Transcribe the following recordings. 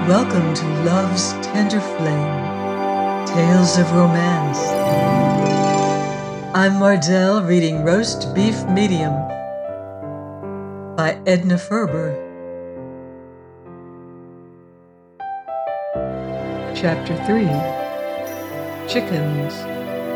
Welcome to Love's Tender Flame, Tales of Romance. I'm Mardell reading Roast Beef Medium by Edna Ferber. Chapter 3, Chickens.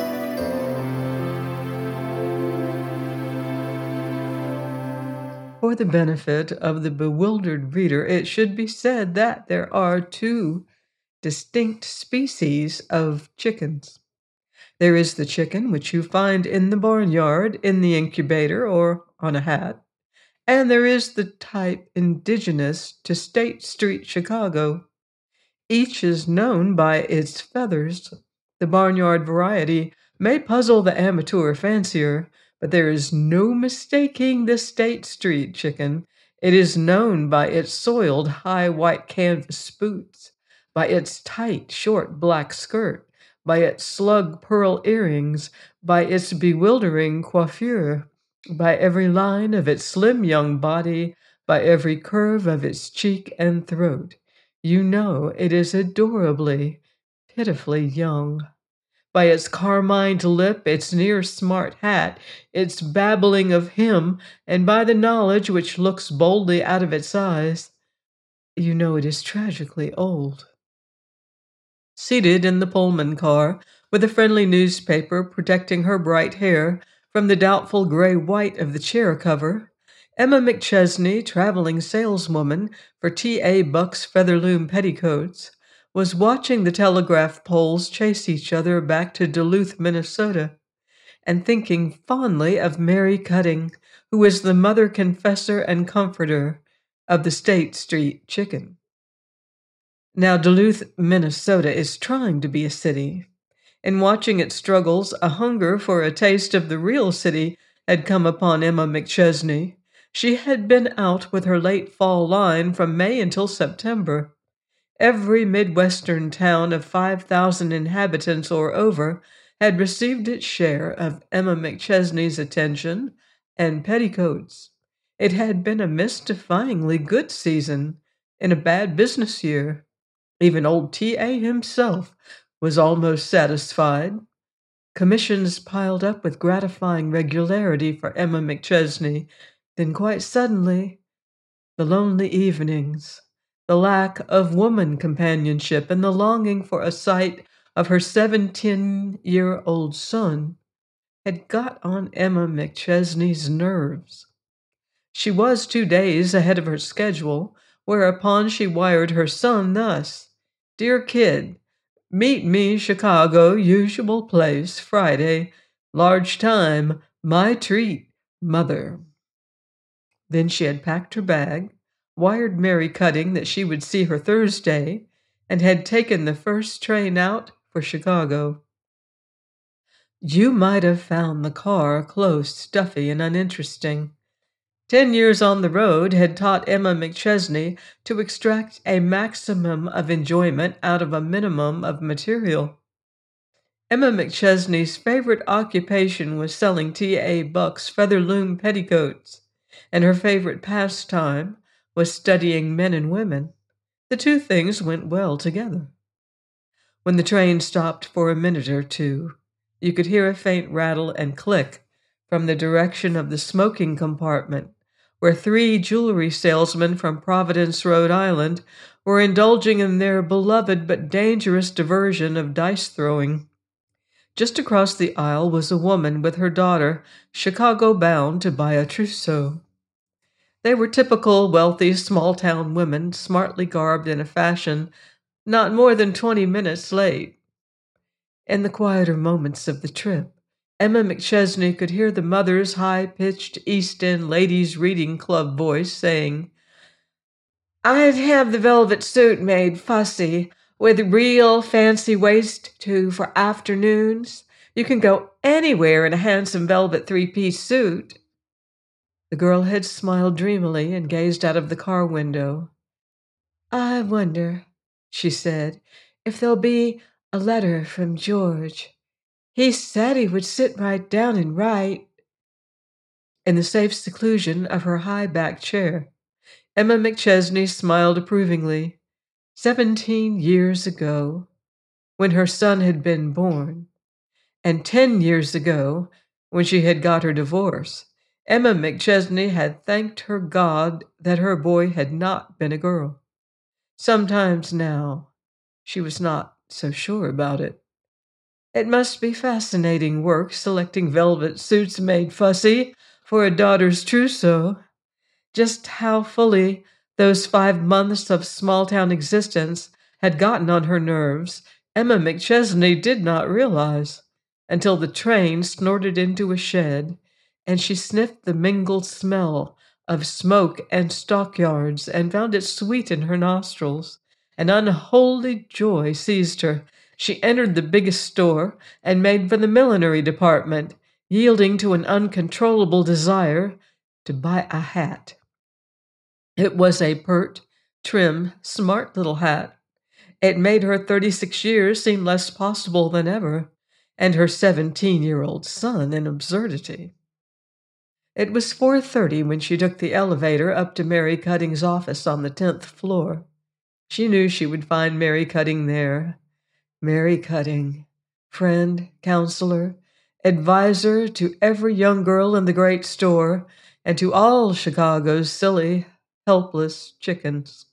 For the benefit of the bewildered reader, it should be said that there are two distinct species of chickens. There is the chicken which you find in the barnyard, in the incubator, or on a hat, and there is the type indigenous to State Street, Chicago. Each is known by its feathers. The barnyard variety may puzzle the amateur fancier, but there is no mistaking the State Street chicken. It is known by its soiled high white canvas boots, by its tight short black skirt, by its slug pearl earrings, by its bewildering coiffure, by every line of its slim young body, by every curve of its cheek and throat. You know it is adorably, pitifully young. By its carmined lip, its near smart hat, its babbling of him, and by the knowledge which looks boldly out of its eyes, you know it is tragically old. Seated in the Pullman car, with a friendly newspaper protecting her bright hair from the doubtful gray-white of the chair cover, Emma McChesney, traveling saleswoman for T.A. Buck's Featherloom Petticoats, was watching the telegraph poles chase each other back to Duluth, Minnesota, and thinking fondly of Mary Cutting, who is the mother confessor and comforter of the State Street chicken. Now Duluth, Minnesota is trying to be a city. In watching its struggles, a hunger for a taste of the real city had come upon Emma McChesney. She had been out with her late fall line from May until September. Every Midwestern town of 5,000 inhabitants or over had received its share of Emma McChesney's attention and petticoats. It had been a mystifyingly good season in a bad business year. Even old T.A. himself was almost satisfied. Commissions piled up with gratifying regularity for Emma McChesney. Then quite suddenly, the lonely evenings, the lack of woman companionship, and the longing for a sight of her 17-year-old son had got on Emma McChesney's nerves. She was 2 days ahead of her schedule, whereupon she wired her son thus, "Dear kid, meet me Chicago, usual place, Friday, large time, my treat, mother." Then she had packed her bag, wired Mary Cutting that she would see her Thursday, and had taken the first train out for Chicago. You might have found the car close, stuffy, and uninteresting. 10 years on the road had taught Emma McChesney to extract a maximum of enjoyment out of a minimum of material. Emma McChesney's favorite occupation was selling T.A. Buck's Featherloom Petticoats, and her favorite pastime was studying men and women. The two things went well together. When the train stopped for a minute or two, you could hear a faint rattle and click from the direction of the smoking compartment, where 3 jewelry salesmen from Providence, Rhode Island, were indulging in their beloved but dangerous diversion of dice throwing. Just across the aisle was a woman with her daughter, Chicago-bound to buy a trousseau. They were typical wealthy small-town women, smartly garbed in a fashion not more than 20 minutes late. In the quieter moments of the trip, Emma McChesney could hear the mother's high-pitched East End Ladies' Reading Club voice saying, "I'd have the velvet suit made fussy, with real fancy waist, too, for afternoons. You can go anywhere in a handsome velvet 3-piece suit." The girl had smiled dreamily and gazed out of the car window. "I wonder," she said, "if there'll be a letter from George. He said he would sit right down and write." In the safe seclusion of her high-backed chair, Emma McChesney smiled approvingly. 17 years ago, when her son had been born, and 10 years ago, when she had got her divorce, Emma McChesney had thanked her God that her boy had not been a girl. Sometimes now, she was not so sure about it. It must be fascinating work selecting velvet suits made fussy for a daughter's trousseau. Just how fully those 5 months of small-town existence had gotten on her nerves, Emma McChesney did not realize until the train snorted into a shed and she sniffed the mingled smell of smoke and stockyards and found it sweet in her nostrils. An unholy joy seized her. She entered the biggest store and made for the millinery department, yielding to an uncontrollable desire to buy a hat. It was a pert, trim, smart little hat. It made her 36 years seem less possible than ever, and her 17-year-old son an absurdity. It was 4:30 when she took the elevator up to Mary Cutting's office on the 10th floor. She knew she would find Mary Cutting there. Mary Cutting, friend, counselor, advisor to every young girl in the great store, and to all Chicago's silly, helpless chickens.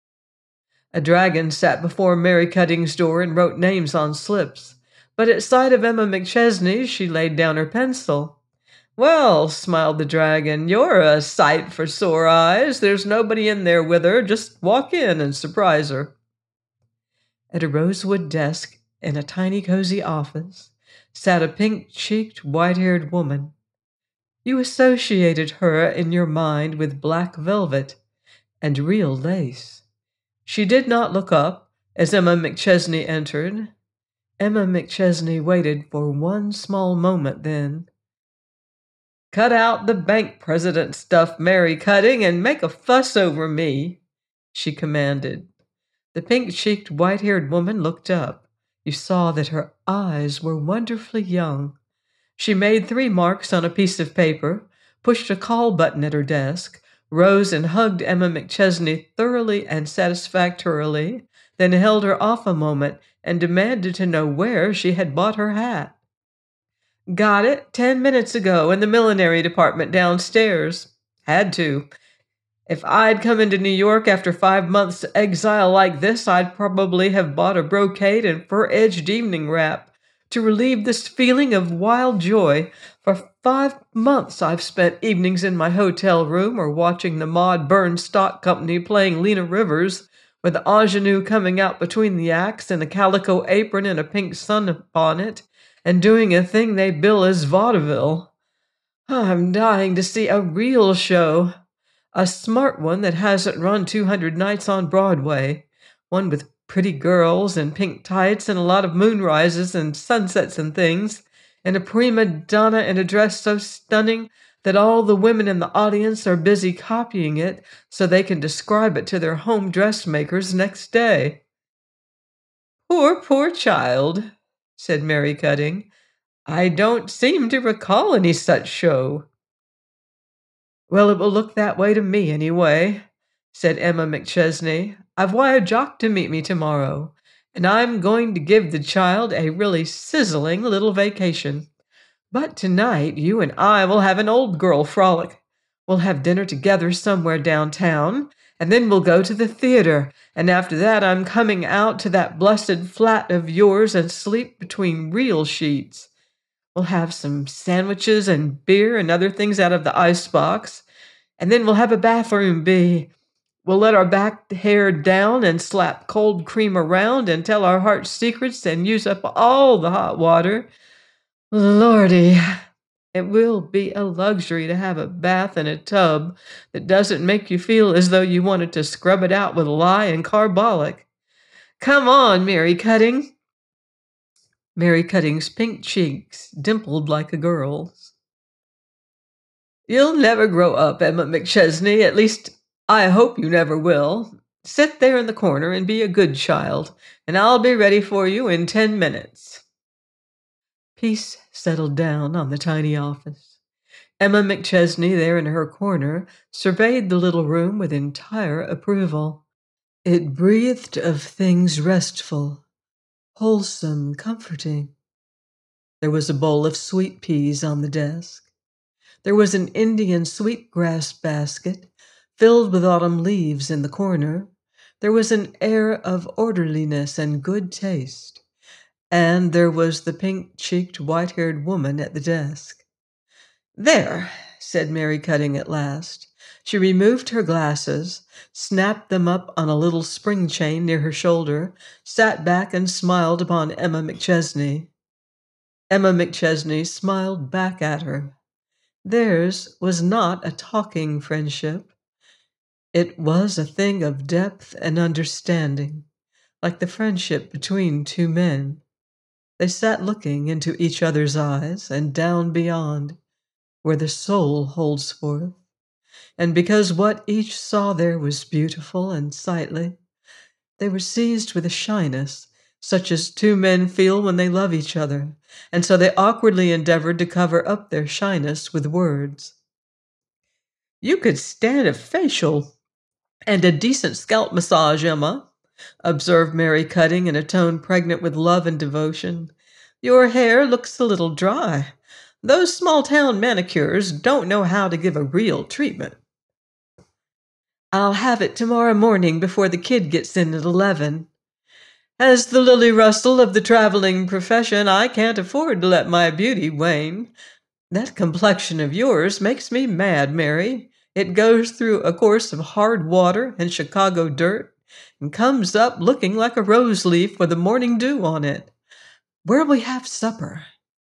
A dragon sat before Mary Cutting's door and wrote names on slips, but at sight of Emma McChesney, she laid down her pencil. "Well," smiled the dragon, "you're a sight for sore eyes. There's nobody in there with her. Just walk in and surprise her." At a rosewood desk in a tiny cozy office sat a pink-cheeked, white-haired woman. You associated her in your mind with black velvet and real lace. She did not look up as Emma McChesney entered. Emma McChesney waited for one small moment then. "Cut out the bank president stuff, Mary Cutting, and make a fuss over me," she commanded. The pink-cheeked, white-haired woman looked up. You saw that her eyes were wonderfully young. She made 3 marks on a piece of paper, pushed a call button at her desk, rose and hugged Emma McChesney thoroughly and satisfactorily, then held her off a moment and demanded to know where she had bought her hat. "Got it 10 minutes ago in the millinery department downstairs. Had to. If I'd come into New York after 5 months' exile like this, I'd probably have bought a brocade and fur-edged evening wrap to relieve this feeling of wild joy. For 5 months I've spent evenings in my hotel room or watching the Maud Burns Stock Company playing Lena Rivers, with the ingenue coming out between the acts in a calico apron and a pink sunbonnet, and doing a thing they bill as vaudeville. I'm dying to see a real show. A smart one that hasn't run 200 nights on Broadway. One with pretty girls and pink tights and a lot of moonrises and sunsets and things, and a prima donna in a dress so stunning that all the women in the audience are busy copying it so they can describe it to their home dressmakers next day." "Poor, poor child," said Mary Cutting. "I don't seem to recall any such show." "Well, it will look that way to me, anyway," said Emma McChesney. "I've wired Jock to meet me tomorrow, and I'm going to give the child a really sizzling little vacation. But tonight you and I will have an old girl frolic. We'll have dinner together somewhere downtown, and then we'll go to the theater, and after that I'm coming out to that blessed flat of yours and sleep between real sheets. We'll have some sandwiches and beer and other things out of the icebox, and then we'll have a bathroom bee. We'll let our back hair down and slap cold cream around and tell our heart's secrets and use up all the hot water. Lordy, it will be a luxury to have a bath in a tub that doesn't make you feel as though you wanted to scrub it out with lye and carbolic. Come on, Mary Cutting." Mary Cutting's pink cheeks dimpled like a girl's. "You'll never grow up, Emma McChesney. At least, I hope you never will. Sit there in the corner and be a good child, and I'll be ready for you in 10 minutes. Peace settled down on the tiny office. Emma McChesney, there in her corner, surveyed the little room with entire approval. It breathed of things restful, wholesome, comforting. There was a bowl of sweet peas on the desk. There was an Indian sweetgrass basket filled with autumn leaves in the corner. There was an air of orderliness and good taste. And there was the pink-cheeked, white-haired woman at the desk. "There," said Mary Cutting at last. She removed her glasses, snapped them up on a little spring chain near her shoulder, sat back and smiled upon Emma McChesney. Emma McChesney smiled back at her. Theirs was not a talking friendship. It was a thing of depth and understanding, like the friendship between two men. They sat looking into each other's eyes and down beyond, where the soul holds forth. And because what each saw there was beautiful and sightly, they were seized with a shyness, such as two men feel when they love each other, and so they awkwardly endeavored to cover up their shyness with words. "You could stand a facial and a decent scalp massage, Emma," observed Mary Cutting in a tone pregnant with love and devotion. "Your hair looks a little dry. Those small-town manicures don't know how to give a real treatment." "I'll have it tomorrow morning before the kid gets in at 11. As the Lily Russell of the traveling profession, I can't afford to let my beauty wane. That complexion of yours makes me mad, Mary. It goes through a course of hard water and Chicago dirt and comes up looking like a rose leaf with a morning dew on it. Where'll we have supper?"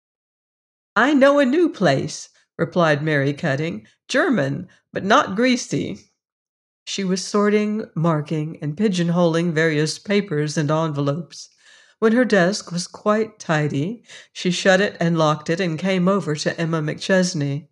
"I know a new place," replied Mary Cutting. "German, but not greasy." She was sorting, marking, and pigeonholing various papers and envelopes. When her desk was quite tidy, she shut it and locked it and came over to Emma McChesney.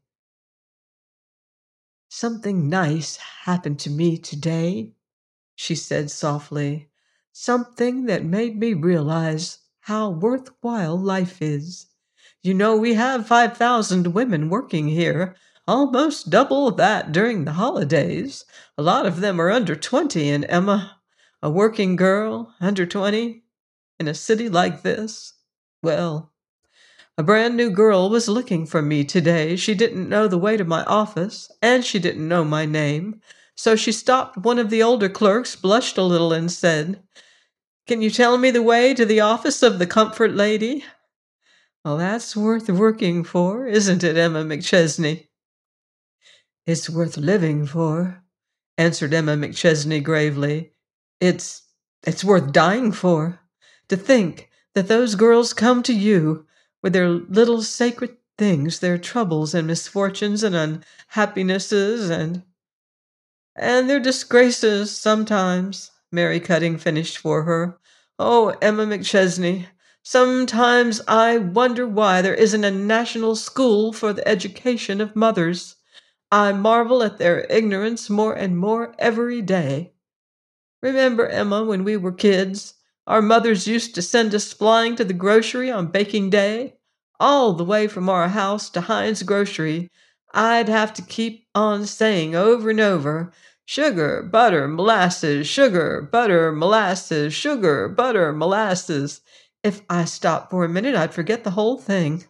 "Something nice happened to me today," she said softly. "Something that made me realize how worthwhile life is. You know, we have 5,000 women working here, almost double that during the holidays. A lot of them are under 20, and Emma, a working girl, under 20, in a city like this. Well, a brand new girl was looking for me today. She didn't know the way to my office, and she didn't know my name. So she stopped one of the older clerks, blushed a little, and said, 'Can you tell me the way to the office of the comfort lady?' Well, that's worth working for, isn't it, Emma McChesney?" "It's worth living for," answered Emma McChesney gravely. It's worth dying for. To think that those girls come to you with their little sacred things, their troubles and misfortunes and unhappinesses and their disgraces sometimes," Mary Cutting finished for her. "Oh, Emma McChesney, sometimes I wonder why there isn't a national school for the education of mothers. I marvel at their ignorance more and more every day. Remember, Emma, when we were kids, our mothers used to send us flying to the grocery on baking day? All the way from our house to Heinz Grocery, I'd have to keep on saying over and over, 'Sugar, butter, molasses, sugar, butter, molasses, sugar, butter, molasses.' If I stopped for a minute, I'd forget the whole thing.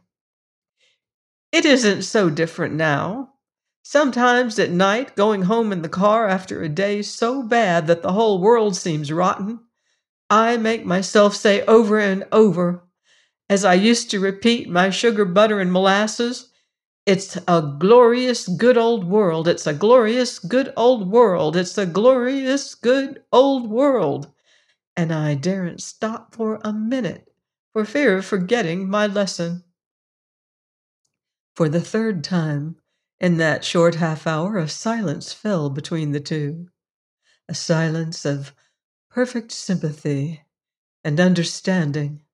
It isn't so different now. Sometimes at night, going home in the car after a day so bad that the whole world seems rotten, I make myself say over and over, as I used to repeat my sugar, butter, and molasses, 'It's a glorious, good old world. It's a glorious, good old world. It's a glorious, good old world.' And I daren't stop for a minute for fear of forgetting my lesson." For the third time, in that short half-hour, a silence fell between the two, a silence of perfect sympathy and understanding.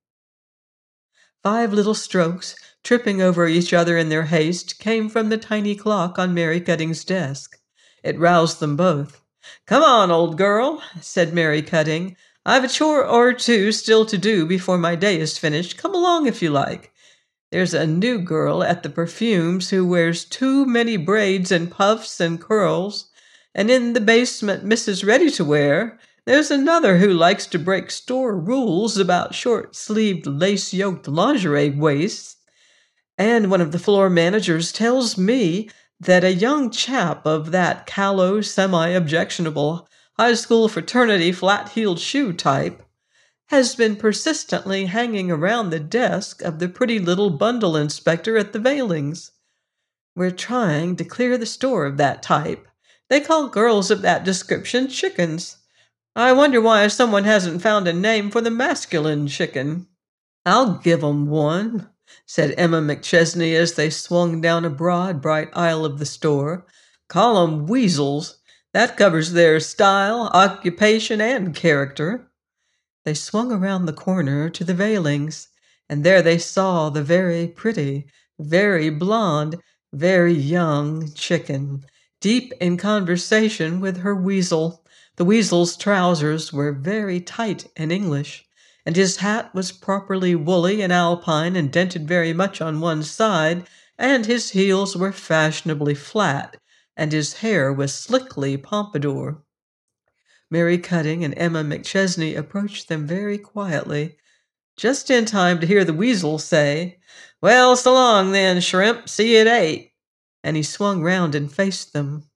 5 little strokes, tripping over each other in their haste, came from the tiny clock on Mary Cutting's desk. It roused them both. "Come on, old girl," said Mary Cutting. "I've a chore or two still to do before my day is finished. Come along if you like. There's a new girl at the perfumes who wears too many braids and puffs and curls, and in the basement Mrs. Ready-to-Wear, There's another who likes to break store rules about short-sleeved, lace-yoked lingerie waists. And one of the floor managers tells me that a young chap of that callow, semi-objectionable high school fraternity flat-heeled shoe type has been persistently hanging around the desk of the pretty little bundle inspector at the Veilings. We're trying to clear the store of that type. They call girls of that description chickens. I wonder why someone hasn't found a name for the masculine chicken. I'll give 'em one, said Emma McChesney as they swung down a broad, bright aisle of the store. Call 'em weasels. That covers their style, occupation, and character. They swung around the corner to the Veilings, and there they saw the very pretty, very blonde, very young chicken, deep in conversation with her weasel. The weasel's trousers were very tight and English, and his hat was properly woolly and alpine and dented very much on one side, and his heels were fashionably flat, and his hair was slickly pompadour. Mary Cutting and Emma McChesney approached them very quietly, just in time to hear the weasel say, "Well, so long then, shrimp. See you at 8." And he swung round and faced them.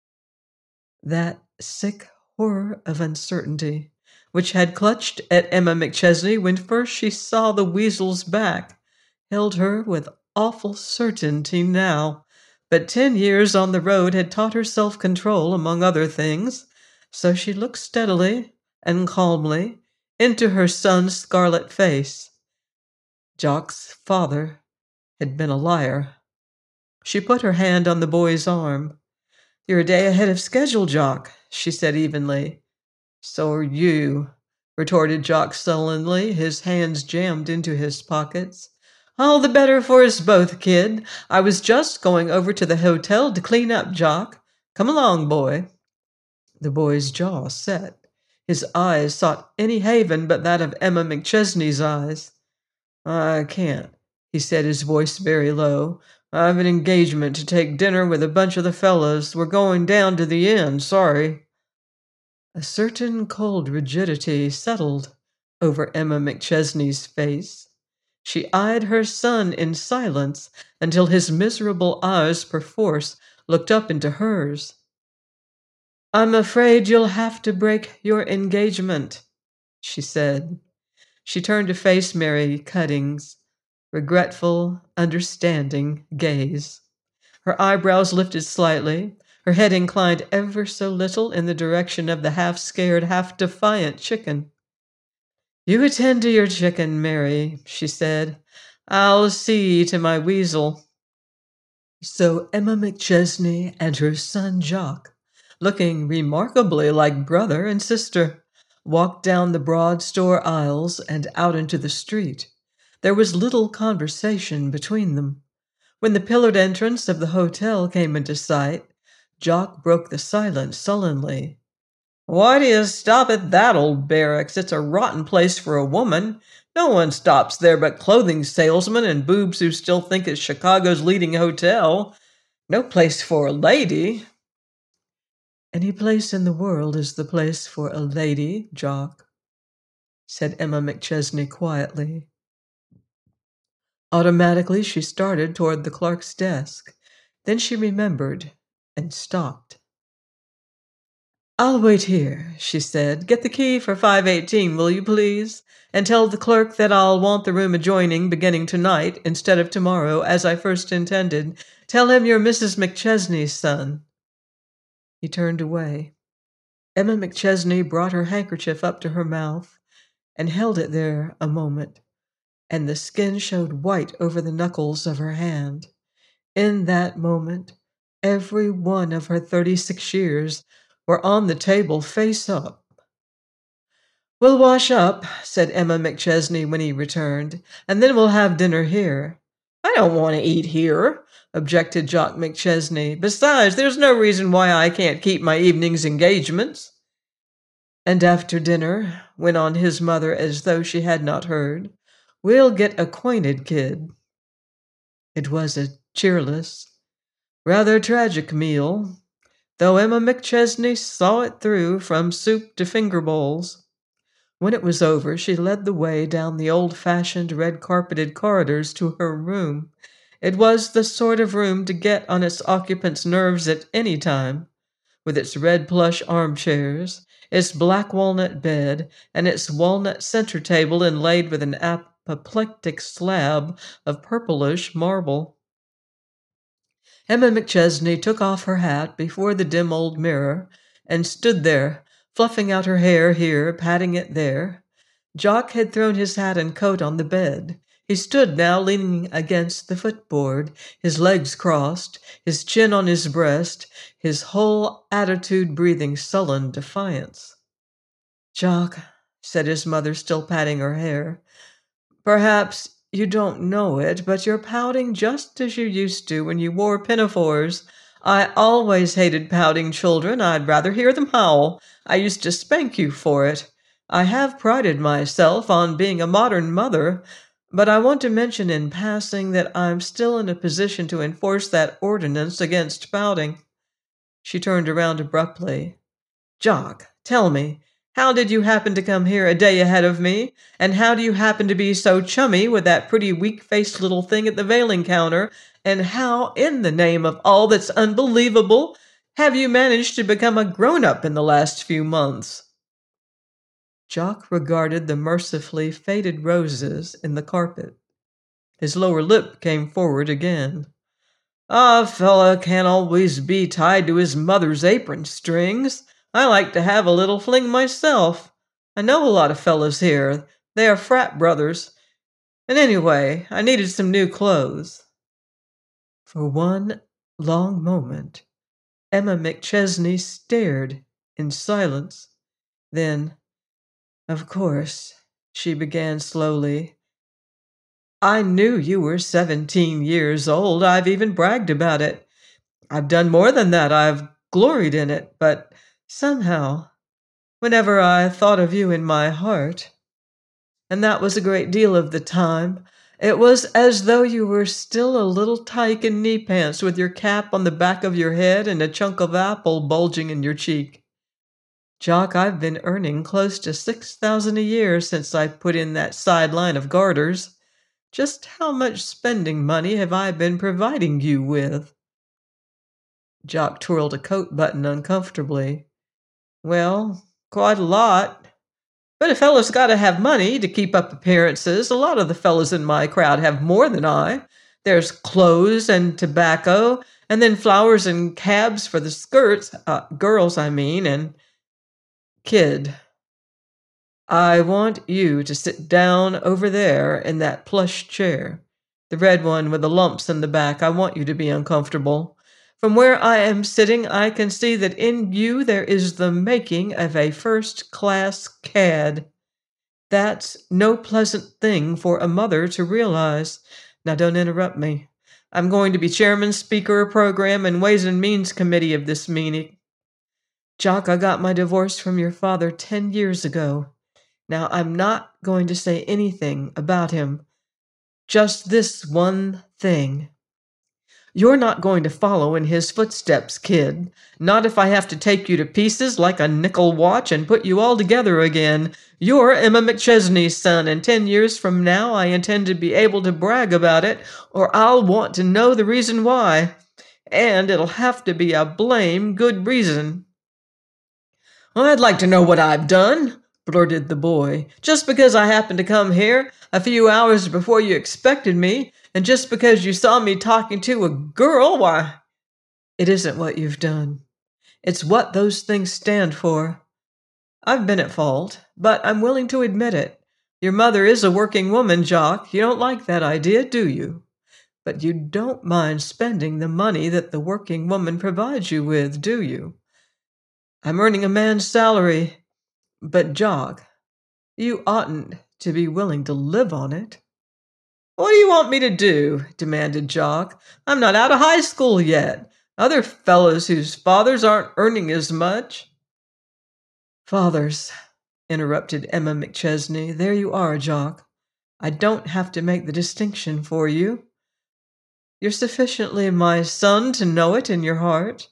That sick horror of uncertainty, which had clutched at Emma McChesney when first she saw the weasel's back, held her with awful certainty now. But 10 years on the road had taught her self-control, among other things, so she looked steadily and calmly into her son's scarlet face. Jock's father had been a liar. She put her hand on the boy's arm. "You're a day ahead of schedule, Jock," she said evenly. "So are you," retorted Jock sullenly, his hands jammed into his pockets. "All the better for us both, kid. I was just going over to the hotel to clean up, Jock. Come along, boy." The boy's jaw set. His eyes sought any haven but that of Emma McChesney's eyes. "I can't," he said, his voice very low. "I've an engagement to take dinner with a bunch of the fellas. We're going down to the inn, sorry." A certain cold rigidity settled over Emma McChesney's face. She eyed her son in silence until his miserable eyes perforce looked up into hers. "I'm afraid you'll have to break your engagement," she said. She turned to face Mary Cutting's regretful, understanding gaze. Her eyebrows lifted slightly, her head inclined ever so little in the direction of the half-scared, half-defiant chicken. "You attend to your chicken, Mary," she said. "I'll see to my weasel." So Emma McChesney and her son Jock, looking remarkably like brother and sister, walked down the broad store aisles and out into the street. There was little conversation between them. When the pillared entrance of the hotel came into sight, Jock broke the silence sullenly. "Why do you stop at that old barracks? It's a rotten place for a woman. No one stops there but clothing salesmen and boobs who still think it's Chicago's leading hotel. No place for a lady." "Any place in the world is the place for a lady, Jock," said Emma McChesney quietly. Automatically, she started toward the clerk's desk. Then she remembered and stopped. "I'll wait here," she said. "Get the key for 518, will you please? And tell the clerk that I'll want the room adjoining beginning tonight instead of tomorrow, as I first intended. Tell him you're Mrs. McChesney's son." He turned away. Emma McChesney brought her handkerchief up to her mouth and held it there a moment, and the skin showed white over the knuckles of her hand. In that moment, every one of her 36 years were on the table face up. "We'll wash up," said Emma McChesney when he returned, "and then we'll have dinner here." "I don't want to eat here," objected Jock McChesney. "Besides, there's no reason why I can't keep my evening's engagements." "And after dinner," went on his mother as though she had not heard, "we'll get acquainted, kid." It was a cheerless, rather tragic meal. though Emma McChesney saw it through from soup to finger bowls. When it was over, she led the way down the old-fashioned red-carpeted corridors to her room. It was the sort of room to get on its occupant's nerves at any time, with its red plush armchairs, its black walnut bed, and its walnut center table inlaid with an apoplectic slab of purplish marble. Emma McChesney took off her hat before the dim old mirror and stood there, fluffing out her hair here, patting it there. Jock had thrown his hat and coat on the bed. He stood now leaning against the footboard, his legs crossed, his chin on his breast, his whole attitude breathing sullen defiance. "Jock," said his mother, still patting her hair, "perhaps you don't know it, but you're pouting just as you used to when you wore pinafores. I always hated pouting children. I'd rather hear them howl. I used to spank you for it. I have prided myself on being a modern mother, but I want to mention in passing that I'm still in a position to enforce that ordinance against pouting." She turned around abruptly. "Jock, tell me, how did you happen to come here a day ahead of me? And how do you happen to be so chummy with that pretty weak-faced little thing at the veiling counter? And how, in the name of all that's unbelievable, have you managed to become a grown-up in the last few months?" Jock regarded the mercifully faded roses in the carpet. His lower lip came forward again. "A fella can't always be tied to his mother's apron strings. I like to have a little fling myself. I know a lot of fellas here. They are frat brothers. And anyway, I needed some new clothes." For one long moment, Emma McChesney stared in silence. Then, "Of course," she began slowly, "I knew you were 17 years old. I've even bragged about it. I've done more than that. I've gloried in it. But somehow, whenever I thought of you in my heart, and that was a great deal of the time, it was as though you were still a little tyke in knee pants with your cap on the back of your head and a chunk of apple bulging in your cheek. Jock, I've been earning close to $6,000 a year since I put in that sideline of garters. Just how much spending money have I been providing you with?" Jock twirled a coat button uncomfortably. "Well, quite a lot. But a fellow's got to have money to keep up appearances. A lot of the fellows in my crowd have more than I. There's clothes and tobacco, and then flowers and cabs for the skirts, girls, I mean, and kid. I want you to sit down over there in that plush chair, the red one with the lumps in the back. I want you to be uncomfortable. From where I am sitting, I can see that in you there is the making of a first-class cad. That's no pleasant thing for a mother to realize. Now don't interrupt me. I'm going to be chairman, speaker, program, and Ways and Means Committee of this meeting. Jock, I got my divorce from your father 10 years ago. Now, I'm not going to say anything about him. Just this one thing. You're not going to follow in his footsteps, kid. Not if I have to take you to pieces like a nickel watch and put you all together again. You're Emma McChesney's son, and 10 years from now I intend to be able to brag about it, or I'll want to know the reason why. And it'll have to be a blame good reason." "I'd like to know what I've done," blurted the boy. "Just because I happened to come here a few hours before you expected me, and just because you saw me talking to a girl, why—" "It isn't what you've done. It's what those things stand for. I've been at fault, but I'm willing to admit it. Your mother is a working woman, Jock. You don't like that idea, do you? But you don't mind spending the money that the working woman provides you with, do you? I'm earning a man's salary. But, Jock, you oughtn't to be willing to live on it." "What do you want me to do?" demanded Jock. "I'm not out of high school yet. Other fellows whose fathers aren't earning as much—" "Fathers," interrupted Emma McChesney. "There you are, Jock. I don't have to make the distinction for you. You're sufficiently my son to know it in your heart.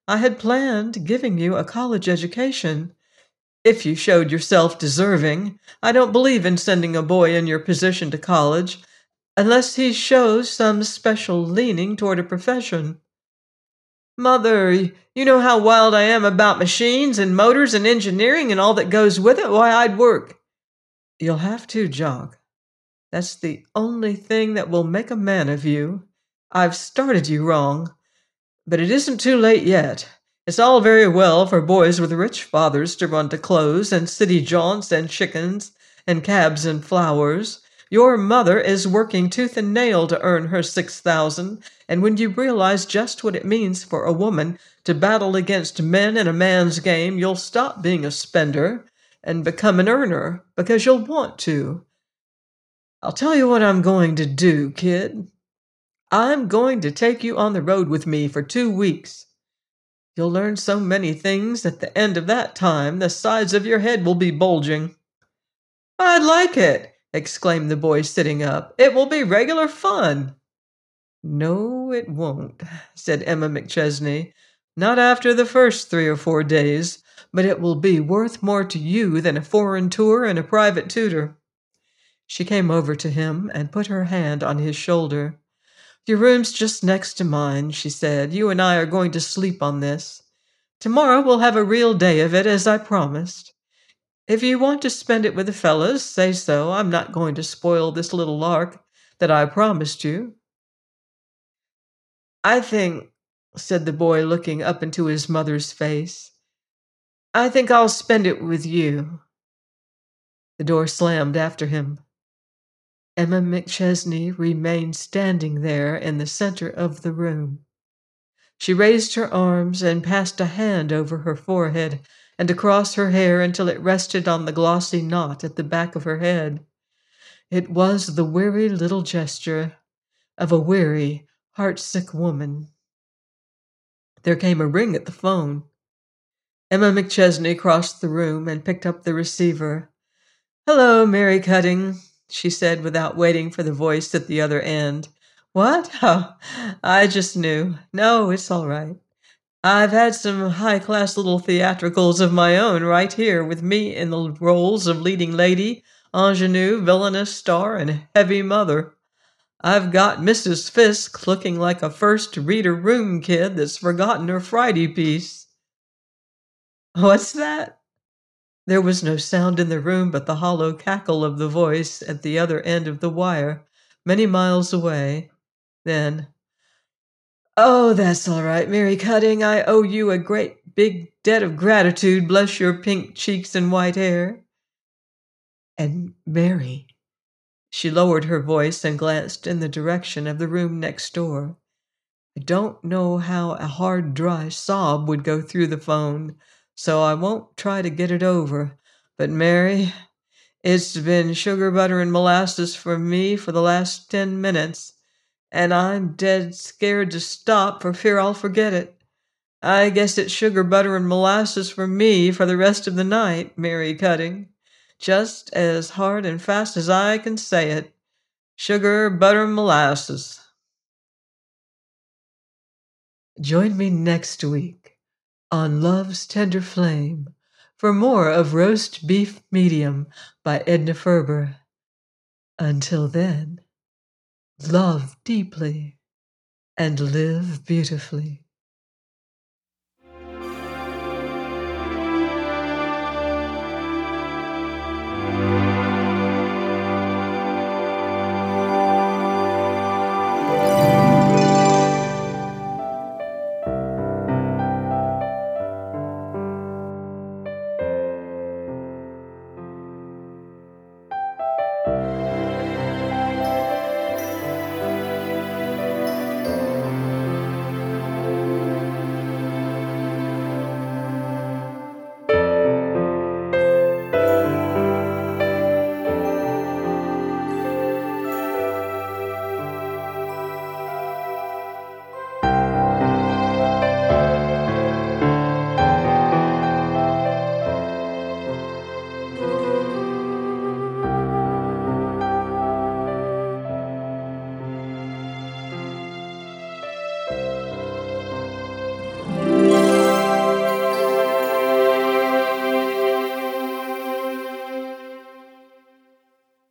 I had planned giving you a college education, if you showed yourself deserving. I don't believe in sending a boy in your position to college unless he shows some special leaning toward a profession. Mother, you know how wild I am about machines and motors and engineering and all that goes with it. Why, I'd work. You'll have to, Jock. That's the only thing that will make a man of you. I've started you wrong, but it isn't too late yet. It's all very well for boys with rich fathers to run to clothes and city jaunts and chickens and cabs and flowers. Your mother is working tooth and nail to earn her 6,000, and when you realize just what it means for a woman to battle against men in a man's game, you'll stop being a spender and become an earner because you'll want to. I'll tell you what I'm going to do, kid. I'm going to take you on the road with me for 2 weeks. You'll learn so many things at the end of that time, the sides of your head will be bulging. I'd like it, exclaimed the boy, sitting up. It will be regular fun. No, it won't, said Emma McChesney. Not after the first 3 or 4 days, but it will be worth more to you than a foreign tour and a private tutor. She came over to him and put her hand on his shoulder. Your room's just next to mine, she said. You and I are going to sleep on this. Tomorrow we'll have a real day of it, as I promised. If you want to spend it with the fellas, say so. I'm not going to spoil this little lark that I promised you. I think, said the boy, looking up into his mother's face, I think I'll spend it with you. The door slammed after him. Emma McChesney remained standing there in the center of the room. She raised her arms and passed a hand over her forehead and across her hair until it rested on the glossy knot at the back of her head. It was the weary little gesture of a weary, heartsick woman. There came a ring at the phone. Emma McChesney crossed the room and picked up the receiver. Hello, Mary Cutting, she said without waiting for the voice at the other end. What? Oh, I just knew. No, it's all right. I've had some high-class little theatricals of my own right here with me in the roles of leading lady, ingenue, villainous star, and heavy mother. I've got Mrs. Fisk looking like a first-reader room kid that's forgotten her Friday piece. What's that? There was no sound in the room but the hollow cackle of the voice at the other end of the wire, many miles away. Then, oh, that's all right, Mary Cutting. I owe you a great big debt of gratitude, bless your pink cheeks and white hair. And Mary, she lowered her voice and glanced in the direction of the room next door. I don't know how a hard, dry sob would go through the phone, so I won't try to get it over. But Mary, it's been sugar, butter, and molasses for me for the last 10 minutes, and I'm dead scared to stop for fear I'll forget it. I guess it's sugar, butter, and molasses for me for the rest of the night, Mary Cutting. Just as hard and fast as I can say it. Sugar, butter, and molasses. Join me next week on Love's Tender Flame for more of Roast Beef Medium by Edna Ferber. Until then, love deeply and live beautifully.